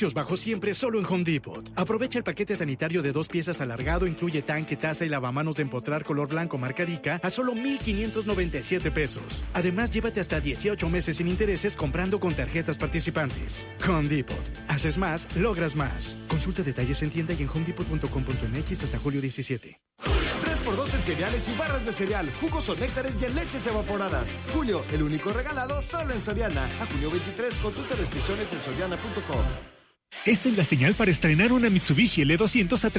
Bajos siempre solo en Home Depot. Aprovecha el paquete sanitario de 2 piezas alargado, incluye tanque, taza y lavamanos de empotrar color blanco marca Rica a solo 1,597 pesos. Además, llévate hasta 18 meses sin intereses comprando con tarjetas participantes. Home Depot. Haces más, logras más. Consulta detalles en tienda y en homedepot.com.mx hasta julio 17. 3x2 en cereales y barras de cereal, jugos o néctares y en leches evaporadas. Julio, el único regalado solo en Soriana. A junio 23, consulta restricciones en soriana.com. Esta es la señal para estrenar una Mitsubishi L200 a